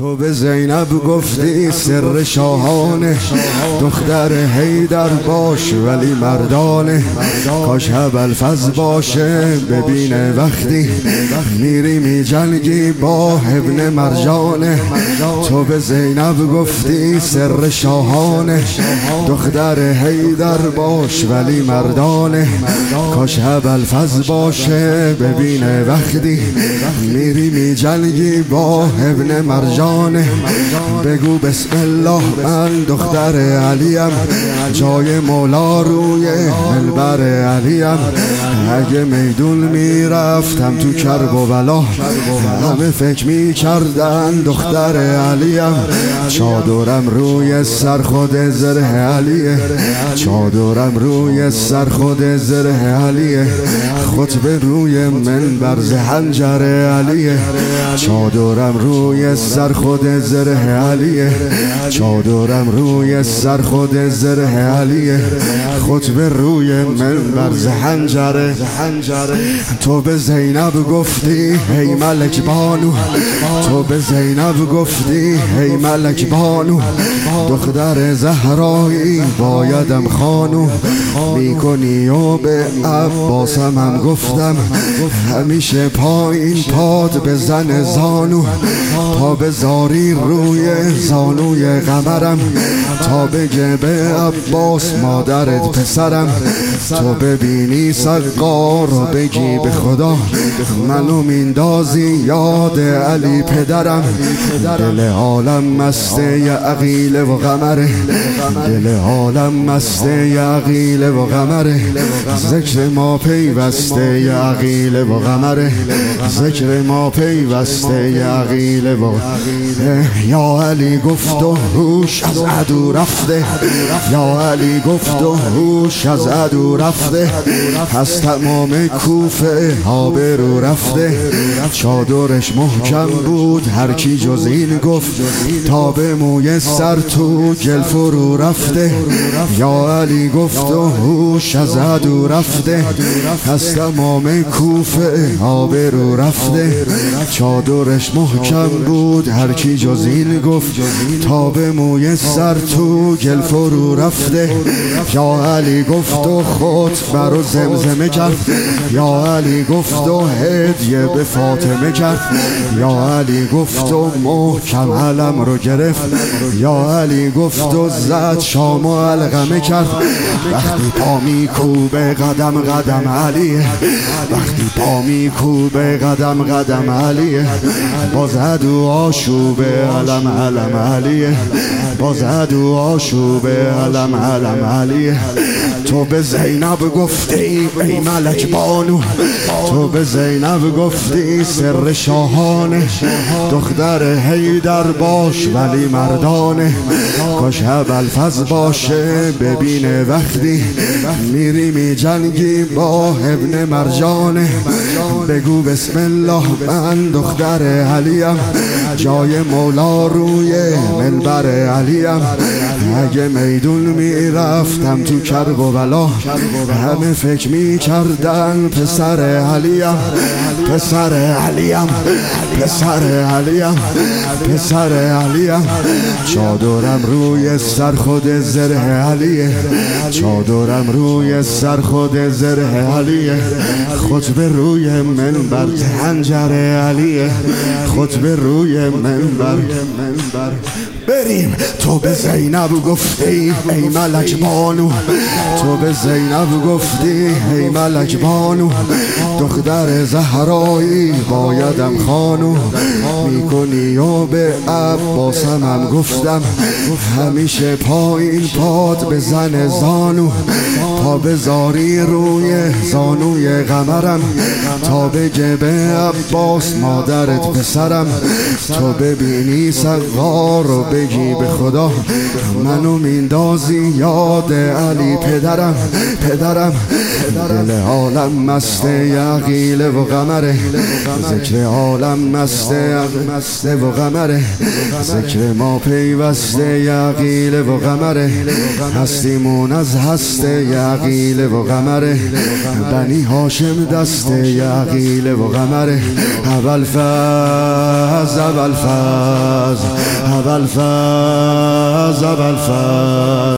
تو به زینب گفتی سر شاهانه، دختر حیدر باش ولی مردانه. کاش ابوالفضل باشه ببینه وقتی میری می جنگی با ابن مرجانه. تو به زینب گفتی سر شاهانه، دختر حیدر باش ولی مردانه. کاش ابوالفضل باشه ببینه وقتی میری می جنگی با ابن مرجانه. بگو بسم الله من دختر علیم، جای مولا روی منبر علیم. اگه میدون میرفتم تو کرب و بلا، همه فکر میکردن دختر علیم. چادرم روی سر خود زره علیه، چادرم روی سر خود زره علیه. خطبه روی منبر ز حنجر علیه، چادرم روی سر خود زره علیه، چادرم روی سر خود زره علیه. خطبه روی منبر ز حنجره. تو به زینب گفتی ای ملک بانو، تو به زینب گفتی ای ملک بانو. دختر زهرایی بایدم خانو، میکنی و به عباسم هم گفتم همیشه پایین پاد بزن زانو. تا بذاری روی زانوی قمرم، تا بگه به عباس مادرت پسرم. تو ببینی سقار رو بگی به خدا منو میندازی یاد علی پدرم. دل عالم مسته ی عقیل و قمره، دل عالم مسته ی عقیل و قمره. ذکر ما پیوسته ی عقیل و قمره، ذکر ما پیوسته ی عقیل و یا علی گفت و هوش از عدو رفته، یا علی گفت و هوش از عدو رفته. از تمام کوفه آبرو رفته، چادرش محکم بود هر کی جز این گفت تا به موی سر تو گل فرو رفته. یا علی گفت و هوش از عدو رفته، از تمام کوفه آبرو رفته. چادرش محکم بود هر کی جز این گفت تا به موی سر تو گل فرو رفته. یا علی گفت و خود برو زمزمه کرد، یا علی گفت و هدیه به فاطمه کرد. یا علی گفت و محکم علم رو گرفت، یا علی گفت و زد شام و علقمه کرد. وقتی پا میکوبه قدم قدم علیه، وقتی پا میکوبه قدم قدم علیه. بازد و آشوبه علم علم علیه، بازد و آشوبه علم علم علیه. تو به زینب گفتی ای ملک بانو، تو به زینب گفتی سر شاهانه. دختر حیدر باش ولی مردانه. کاش ابوالفضل باشه ببینه وقتی میری می جنگی با ابن مرجانه. بگو بسم الله من دختر علیم، جای مولا روی منبر علیم. اگه میدون میرفتم تو کرب و بلا، همه فکر میکردن پسر علیم، پسر علیم، پسر علیم، پسر علیم. چادرم روی سر خود زره علیه، چادرم روی سر خود زره علیه. خطبه روی منبر حنجر علیه، خطبه روی منبر. بریم. تو به زینب گفتی ای ملک بانو، تو به زینب گفتی ای ملک بانو. دختر زهرایی بایدم خانو، میکنی و به عباسم هم گفتم همیشه پایین پاد بزن زانو. تا بذاری روی زانوی قمرم، تا بگه به عباس مادرت پسرم. تو ببینی سقار رو بگی به خدا منو میندازی یاد علی پدرم، پدرم. دل عالم مسته ی عقیل و قمره، ذکر عالم مسته و قمره. ذکر ما پیوسته ی عقیل و قمره، هستیمون از هسته ی عقیل و قمره. بنی هاشم دسته ی عقیل و قمره. ابوالفضل ابوالفضل ابوالفضل